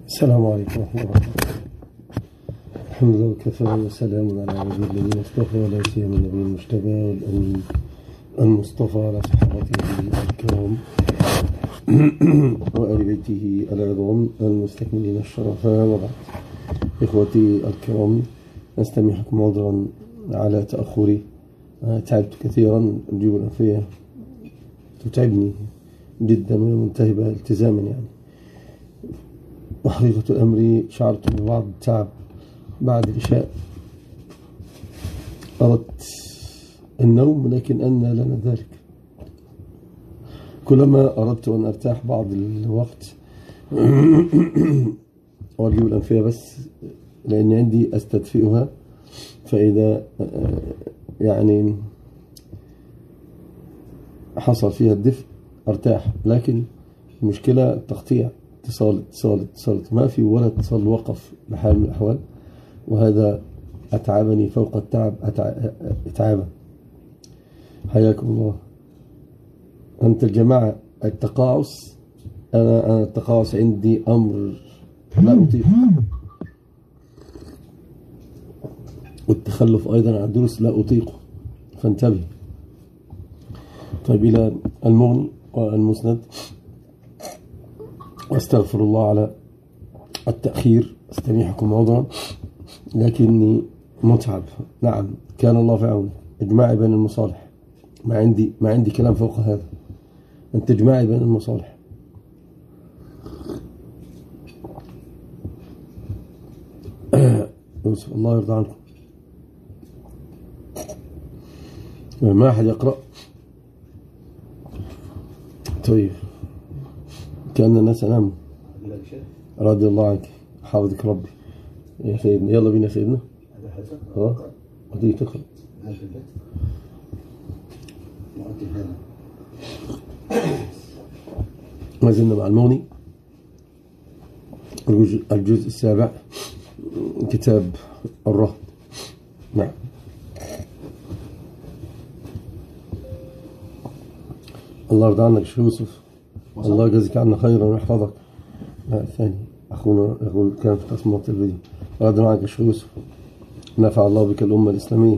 السلام عليكم ورحمة الله وبركاته. الحمد لله وكفى وسلام على عباد الذين اصطفى ولا سيما النبي المجتبى والأمين المصطفى على صحابته الكرام وآل بيته العظام المستكملين الشرفاء. وبعد، إخوتي الكرام، نستميحكم عذرا على تأخري. تعبت كثيرا، الجيوب الأنفية تتعبني جدا ومنتهبة التزاما يعني. وحقيقة الأمر شعرت ببعض التعب بعد العشاء، أردت النوم لكن أنى لنا ذلك. كلما أردت أن أرتاح بعض الوقت والجيوب الأنفية بس لأني عندي أستدفئها، فإذا يعني حصل فيها الدفء أرتاح، لكن المشكلة تقطيع، اتصال ما في ولا اتصال، وقف بحال من الأحوال، وهذا أتعبني فوق التعب إتعابا. حياكم الله. أنت الجماعة التقاعس، أنا التقاعس عندي أمر لا أطيق، والتخلف أيضا عن الدروس لا أطيقه، فانتبه. طيب، إلى المغني والمسند. واستغفر الله على التأخير، استميحكم عذرا لكني متعب. نعم، كان الله في عون. اجماعي بين المصالح، ما عندي كلام فوق هذا. أنت اجماعي بين المصالح. يوسف، الله يرضى عنكم. ما أحد يقرأ؟ طيب، كأن الناس ناموا. رضي الله عنك، حافظك ربي يا سيدنا. يلا بينا يا سيدنا. ودي تقرأ. ما زلنا مع المغني، الجزء السابع، كتاب الرهن. نعم. الله يرضى عنك شيخ يوسف، الله يجزيك عنا خيرا ويحفظك. ثاني أخونا يقول كان في تصميم الفيديو. الله يرضى عنك شيخ يوسف، نفع الله بك الأمة الإسلامية.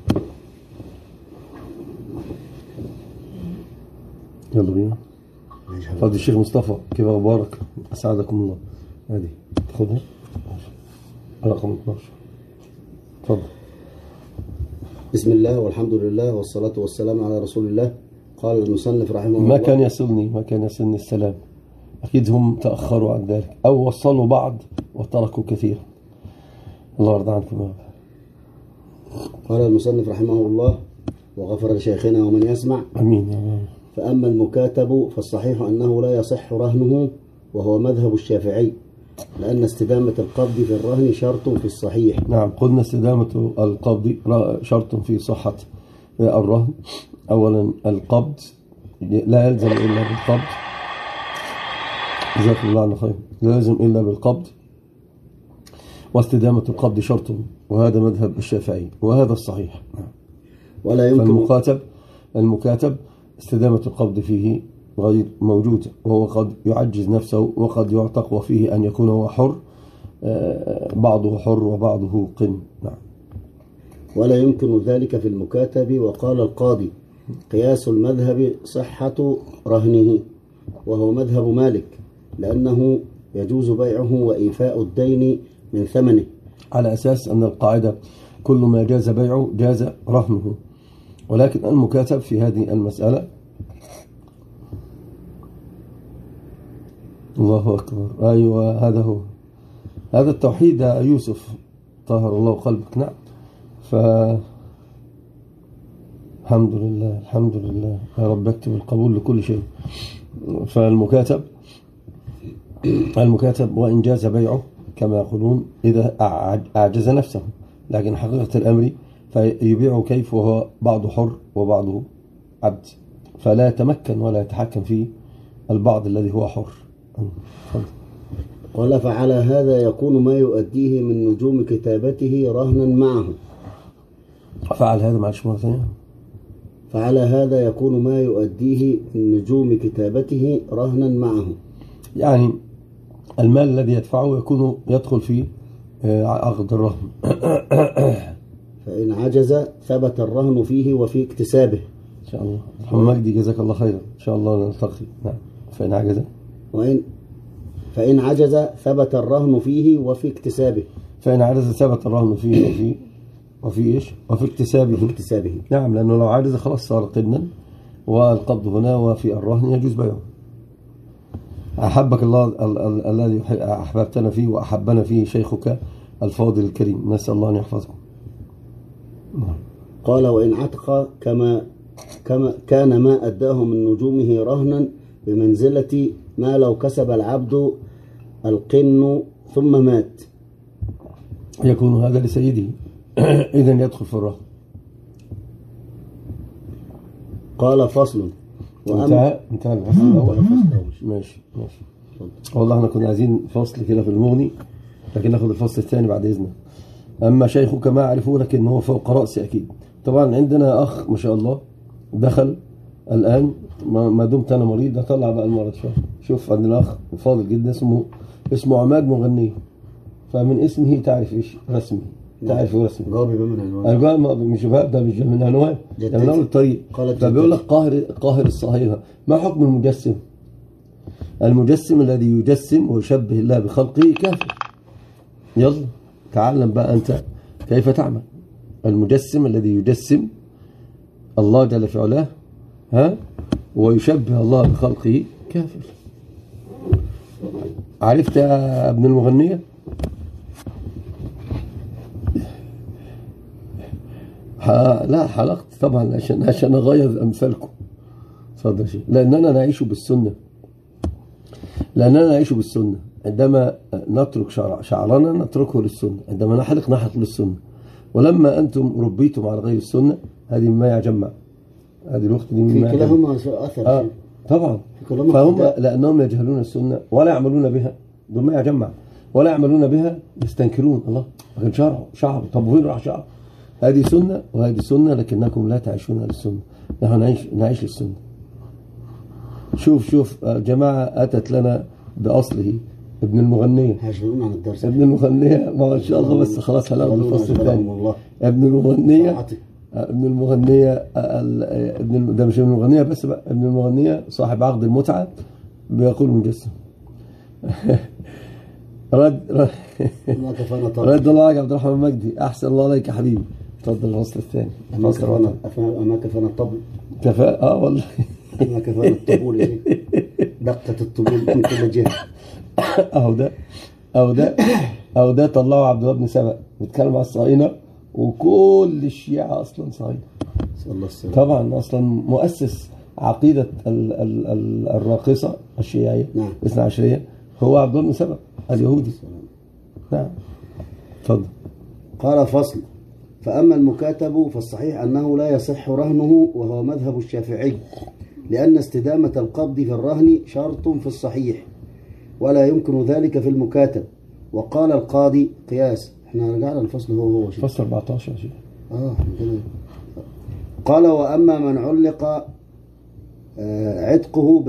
يلا بينا. فضل الشيخ مصطفى، كيف أخبارك؟ أسعدكم الله. هذه تاخذها رقم 12. تفضل. بسم الله والحمد لله والصلاة والسلام على رسول الله. قال المصنف رحمه الله: ما كان يصلني السلام. أكيد هم تأخروا عن ذلك أو وصلوا بعض وتركوا كثير. الله يرضى عنكم. قال المصنف رحمه الله وغفر لشيخنا ومن يسمع. أمين يا رب. فأما المكاتب فالصحيح أنه لا يصح رهنه، وهو مذهب الشافعي، لأن استدامة القبض في الرهن شرط في الصحيح. نعم، قلنا استدامة القبض شرط في صحة الرهن. أولا، القبض لا يلزم إلا بالقبض. جزاكم الله عنه خير. لا يلزم إلا بالقبض، واستدامة القبض شرط، وهذا مذهب الشافعي وهذا الصحيح. ولا يمكن المكاتب استدامة القبض فيه غير موجودة، وهو قد يعجز نفسه وقد يعتق، وفيه أن يكون هو حر، بعضه حر وبعضه قن. نعم. ولا يمكن ذلك في المكاتب. وقال القاضي: قياس المذهب صحة رهنه، وهو مذهب مالك، لأنه يجوز بيعه وإيفاء الدين من ثمنه، على أساس أن القاعدة كل ما جاز بيعه جاز رهنه. ولكن المكاتب في هذه المسألة، الله أكبر، أيوة، هذا هو، هذا التوحيد يا يوسف، طهر الله قلبك. نعم. الحمد لله، الحمد لله يا رب، اكتب القبول لكل شيء. فالمكاتب وإن جاز بيعه كما يقولون إذا أعجز نفسه، لكن حقيقة الأمر فيبيعه كيف وهو بعض حر وبعضه عبد، فلا يتمكن ولا يتحكم في البعض الذي هو حر. قال: فعلى هذا يكون ما يؤديه من نجوم كتابته رهنا معه. فعل هذا مع مرة ثانية. فعلى هذا يكون ما يؤديه من نجوم كتابته رهنا معه. يعني المال الذي يدفعه يدخل في عقد الرهن. فإن عجز ثبت الرهن فيه وفي اكتسابه. إن شاء الله. محمد مجدي جزاك الله خيرا. إن شاء الله نلتقي. نعم. فإن عجز ثبت الرهن فيه وفي اكتسابه. فإن عجز ثبت الرهن فيه وفي إيش؟ وفي اكتسابه. نعم، لأنه لو عجز خلاص صار قدنا، والقبض هنا وفي الرهن يجوز بيعه. أحبك الله الذي أحببتنا فيه وأحبنا فيه شيخك الفاضل الكريم، نسأل الله أن يحفظكم. قال: وإن عتق كما كان ما أداه من نجومه رهنا بمنزلة ما لو كسب العبد القن ثم مات، يكون هذا لسيده. إذن يدخل في الرهن. قال: فصل. انتهى الفصل الأول. ماشي. والله احنا كنا عايزين فصل كده في المغني، لكن ناخد الفصل الثاني بعد إذنه. أما شيخك ما أعرفه، لكن هو فوق رأسي أكيد. طبعا عندنا أخ ما شاء الله دخل الآن، ما دمت أنا مريض أطلع بقى المرض شوية. شوف عندنا أخ فاضل جدا اسمه عماد مغني، فمن اسمه تعرف إيش رسمي، تعرف رسمي. جوابي من عنوان. الجواب مش بقى ده، مش من عنوان، ده من أول الطريق. فبيقول لك قاهر الصهيبة. ما حكم المجسم؟ المجسم الذي يجسم ويشبه الله بخلقه كافر. يلا تعلم بقى أنت كيف تعمل. المجسم الذي يجسم الله جل في علاه ويشبه الله بخلقه كافر. عرفت يا ابن المغنية؟ لا حلقت طبعا عشان أغير أمثالكم. صدق شيء. لأننا نعيش بالسنة. عندما نترك شعرنا نتركه للسنة، عندما نحلق للسنة. ولما أنتم ربيتم على غير السنة، هذه ما يجمع، هذه الوقت دي في كلاهما أثر. طبعا. فهم لأنهم يجهلون السنة ولا يعملون بها، دول ما يجمع ولا يعملون بها، يستنكرون الله. لكن شعر طب وين راح شعر؟ هذه سنة وهذه سنة، لكنكم لا تعيشون للسنة. نحن نعيش للسنة. شوف جماعة أتت لنا بأصله ابن المغنية. هيشغلون عن الدرس. ابن المغنية ما شاء الله، بس خلاص هناخد الفصل الثاني. ابن المغنية ده مش ابن المغنية بس بقى، ابن المغنية صاحب عقد المتعة بيقول مجسم. رد الله عليك عبد الرحمن مجدي. أحسن الله عليك يا حبيبي. تفضل الفصل الثاني. أما كفانا الطبل. والله ما كفانا الطبول يا شيخ. دقة الطبول من كل جهة. أو ده طلعوا عبد الله بن سبأ بيتكلم على الصهاينة، وكل الشيعة أصلا صهاينة. طبعا أصلا مؤسس عقيدة الراقصة الشيعية الاثنى عشرية هو عبد الله بن سبأ اليهودي. نعم. تفضل. قال: فصل. فأما المكاتب فالصحيح أنه لا يصح رهنه، وهو مذهب الشافعي، لأن استدامة القبض في الرهن شرط في الصحيح، ولا يمكن ذلك في المكاتب. وقال القاضي قياس. احنا رجعنا الفصل هو شيء. فصل 14 يا شيخ. قال: وأما من علق عتقه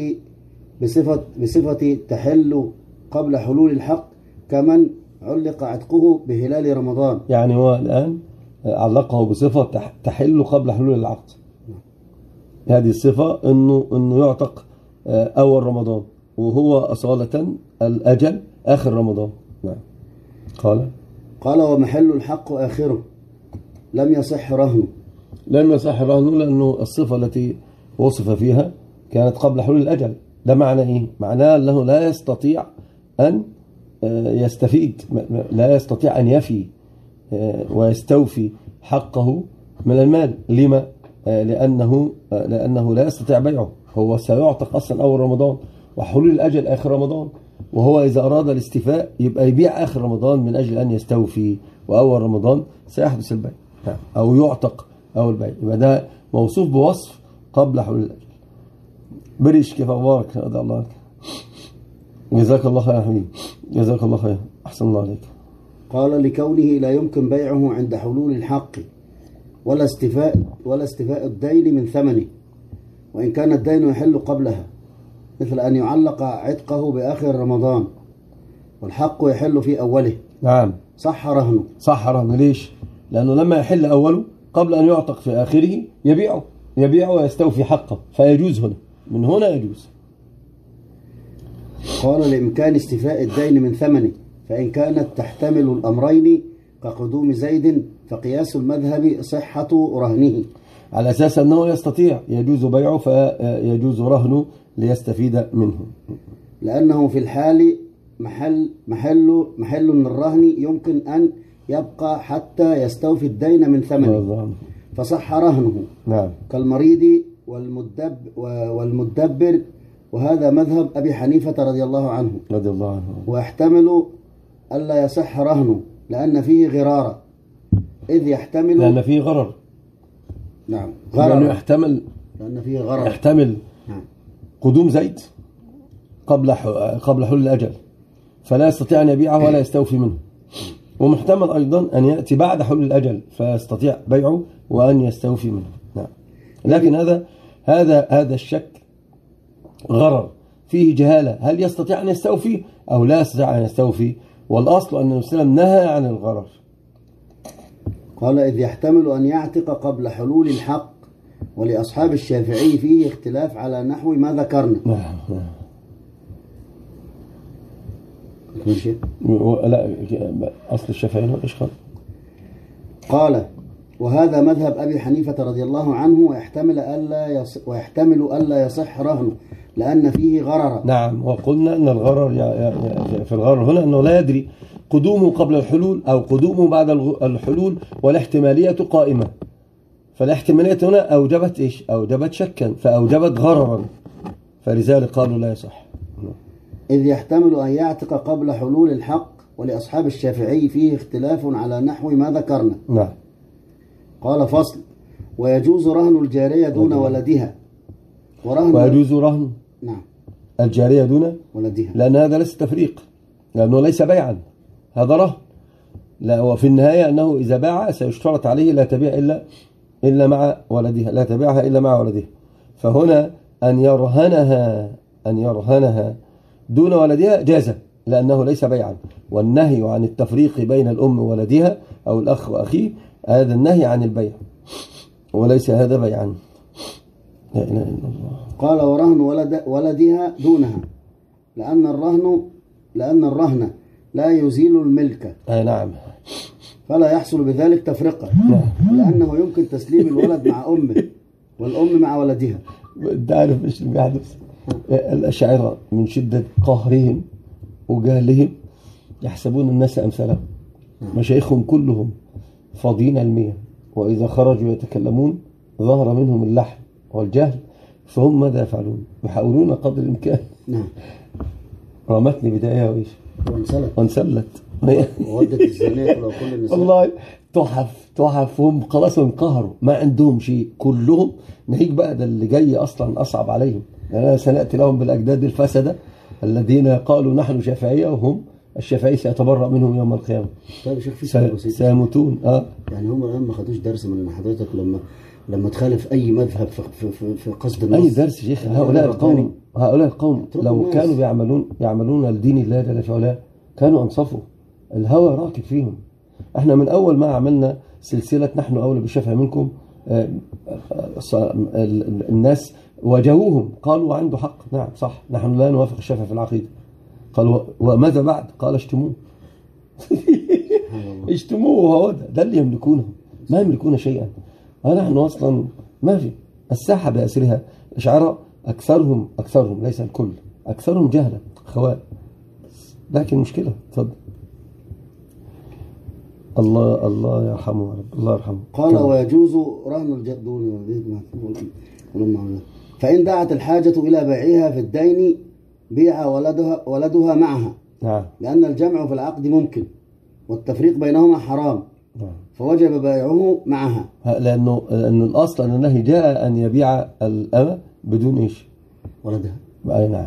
بصفة تحل قبل حلول الحق، كمن علق عتقه بهلال رمضان. يعني هو الآن علقه بصفة تحل قبل حلول العقد. هذه الصفة انه يعتق اول رمضان، وهو اصالة الاجل اخر رمضان. نعم. قال: ومحل الحق اخره لم يصح رهنه. لانه الصفة التي وصف فيها كانت قبل حلول الاجل. ده معنى ايه؟ معناه انه لا يستطيع ان يستفيد، لا يستطيع ان يفي ويستوفي حقه من المال. لما؟ لأنه لا يستطيع بيعه. هو سيعتق أصلا أول رمضان، وحلول الأجل آخر رمضان، وهو إذا أراد الاستيفاء يبقى يبيع آخر رمضان من أجل أن يستوفي، وأول رمضان سيحدث البيع أو يعتق أول بيع. يبقى ده موصوف بوصف قبل حلول الأجل. بريش كيف أخبارك؟ هذا الله عليك. جزاك الله خير يا حبيبي. جزاك الله خير. أحسن الله عليك. قال: لكونه لا يمكن بيعه عند حلول الحق، ولا استيفاء الدين من ثمنه، وإن كان الدين يحل قبلها، مثل أن يعلق عتقه بآخر رمضان والحق يحل في أوله نعم صح رهنه. صح رهن. ليش؟ لأنه لما يحل أوله قبل أن يعتق في آخره يبيعه ويستوفي حقه، فيجوز هنا، من هنا يجوز. قال لإمكان استيفاء الدين من ثمنه، فإن كانت تحتمل الأمرين كقدوم زيد فقياس المذهب صحة رهنه، على أساس أنه يستطيع، يجوز بيعه فيجوز رهنه ليستفيد منه، لأنه في الحال محل من الرهن يمكن أن يبقى حتى يستوفي الدين من ثمنه فصح رهنه. نعم. كالمريض والمدبر، وهذا مذهب أبي حنيفة رضي الله عنه. ويحتمل ألا يصح رهنه لأن فيه غرارة، إذ يحتمل لأن فيه غرر. نعم غرر يحتمل، لأن فيه غرر يحتمل قدوم زيد قبل حلول الأجل، فلا يستطيع أن يبيعه ولا يستوفي منه. ومحتمل أيضا أن يأتي بعد حلول الأجل فيستطيع بيعه وأن يستوفي منه. نعم. لكن هذا الشك غرر فيه جهالة، هل يستطيع أن يستوفي أو لا يستطيع أن يستوفي؟ والأصل أن النبي صلى الله عليه وسلم نهى عن الغرر. قال إذ يحتمل أن يعتق قبل حلول الحق، ولأصحاب الشافعي فيه اختلاف على نحو ما ذكرنا. نعم. ماشي. لا، أصل الشافعي هو إيش قال وهذا مذهب أبي حنيفة رضي الله عنه، ويحتمل ألا يصح رهنه لأن فيه غرر. نعم. وقلنا أن الغرر في الغرر هنا أنه لا يدري قدومه قبل الحلول أو قدومه بعد الحلول، والاحتمالية قائمة، فالاحتمالية هنا أوجبت إيش؟ أوجبت شكا فأوجبت غررا، فلذلك قالوا لا يصح. إذ يحتمل أن يعتق قبل حلول الحق، ولأصحاب الشافعي فيه اختلاف على نحو ما ذكرنا. نعم. قال فصل ويجوز رهن الجارية دون ولدها. ويجوز رهن نعم الجارية دون ولدها، لأن هذا ليس تفريق، لأنه ليس بيعا، هذا رهن. لا، وفي النهاية أنه إذا باع سيشترط عليه لا تبيع إلا مع ولدها، لا تبيعها إلا مع ولدها. فهنا أن يرهنها دون ولدها جاز، لأنه ليس بيعا. والنهي عن التفريق بين الأم وولدها أو الأخ وأخيه، هذا النهي عن البيع وليس هذا بيعا. لا إله إلا الله. قال ورهن ولدها دونها لأن الرهن لا يزيل الملك. نعم. فلا يحصل بذلك تفرقة، لأنه يمكن تسليم الولد مع أمه والأم مع ولدها. تعرف إيش اللي بيحدث؟ الأشاعرة من شدة قهرهم وجهلهم يحسبون الناس أمثالهم، مشايخهم كلهم فاضين علميا، وإذا خرجوا يتكلمون ظهر منهم اللحن والجهل، فهم ماذا يفعلون؟ يحاولون قدر الإمكان. نعم. رمتني بداية وإيش وانسلت وودت الزنات ولو كل النساء. والله تحف هم خلاص انقهروا، ما عندهم شيء كلهم. نهيك بقى ده اللي جاي أصلا أصعب عليهم، لأننا سنأتي لهم بالأجداد الفسدة الذين قالوا نحن شافعية، وهم الشافعي سيتبرأ منهم يوم القيامة. طيب شوف في سيموتون. يعني هم الآن ما خدوش درس من حضرتك لما تخالف أي مذهب في قصد النص؟ أي درس شيخ. هؤلاء القوم لو كانوا يعملون الدين الله جل في علاه كانوا أنصفوا. الهوى راكب فيهم. احنا من أول ما عملنا سلسلة نحن أولى بالشافعي منكم، الناس واجهوهم قالوا عنده حق. نعم صح، نحن لا نوافق الشافعي في العقيدة. قالوا وماذا بعد؟ قال اشتموه. اشتموه، وهو ده اللي يملكونه، ما يملكون شيئا. نحن أصلا ما في الساحة بأسرها. الأشاعرة أكثرهم ليس الكل، أكثرهم جهلة خواء، لكن مشكلة. تفضل. الله يرحمه يا رب، الله يرحمه. قال ويجوز رهن الجدون فإن دعت الحاجة إلى بيعها في الدين بيع ولدها معها. نعم. لأن الجمع في العقد ممكن والتفريق بينهما حرام، فوجب بيعه معها. لأنه الأصل أن النهي جاء أن يبيع الأمة بدون إيش؟ ولدها. أي نعم.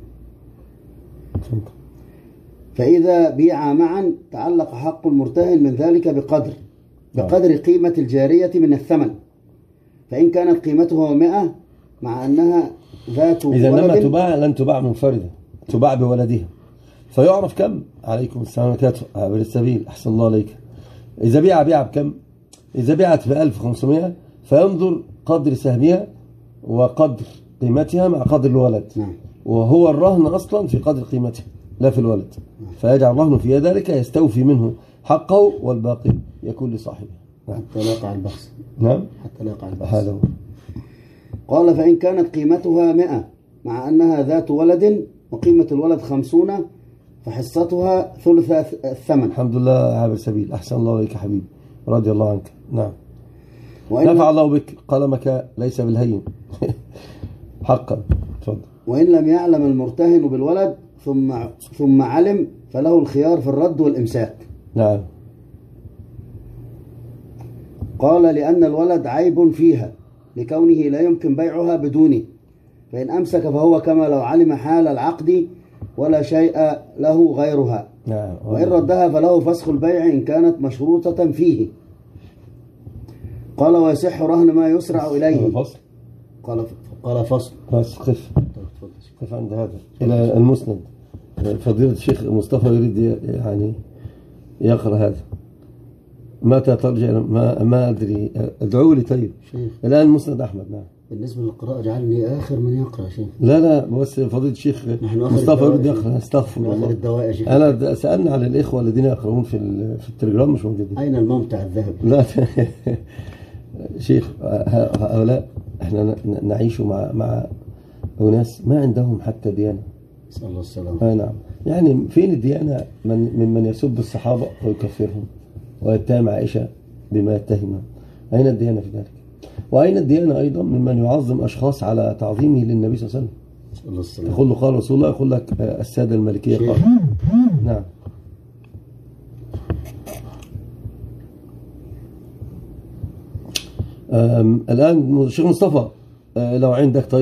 فإذا بيع معا تعلق حق المرتهن من ذلك بقدر قيمة الجارية من الثمن، فإن كانت قيمته 100 مع أنها ذات إذا ولد، لما تباع لن تباع منفردة، تباع بولدها. فيعرف كم. عليكم السلام وبركاته عابر السبيل، أحسن الله عليك. إذا بيع بكم؟ إذا بيعت ب1500 فينظر قدر سهمها وقدر قيمتها مع قدر الولد، وهو الرهن أصلا في قدر قيمتها لا في الولد، فيجعل الرهن في ذلك يستوفي منه حقه والباقي يكون لصاحبه. حتى لا يقع البخس. نعم، حتى لا يقع البخس. هذا هو. قال فإن كانت قيمتها 100 مع أنها ذات ولد وقيمة الولد 50 فحصتها ثلث الثمن. الحمد لله عابر سبيل، أحسن الله عليك حبيبي، رضي الله عنك. نعم. نفع الله بك، قلمك ليس بالهين. حقا. تفضل. وإن لم يعلم المرتهن بالولد ثم علم فله الخيار في الرد والإمساك. نعم. قال لأن الولد عيب فيها لكونه لا يمكن بيعها بدونه، فإن أمسك فهو كما لو علم حال العقد ولا شيء له غيرها. نعم. وإن ردها فله فسخ البيع إن كانت مشروطة فيه. قال ويصح رهن ما يسرع إليه. فصل. قال فصل. بس قف عند هذا إلى المسند. فضيلة الشيخ مصطفى يريد يعني يقرأ هذا. متى ترجع؟ ما أدري، ادعوا لي. طيب شيخ. الآن مسند أحمد. نعم. بالنسبة للقراءة جعلني آخر من يقرأ شيخ. لا بس فضيلة الشيخ مصطفى يريد يقرأ. استغفر الله. أنا سألنا على الإخوة الذين يقرؤون في التليجرام مش موجودين. أين الممتع الذهبي؟ لا. شيخ هؤلاء احنا نعيش مع أناس ما عندهم حتى ديانة. نسأل الله السلامة. نعم. يعني فين الديانة ممن يسب الصحابة ويكفرهم ويتهم عائشة بما يتهمها؟ أين الديانة في ذلك؟ وأين الديانة أيضا ممن يعظم أشخاص على تعظيمه للنبي صلى الله عليه وسلم؟ نسأل الله السلامة. يقول له قال رسول الله، يقول لك السادة الملكية قال. نعم. الآن الشيخ مصطفى لو عندك طيب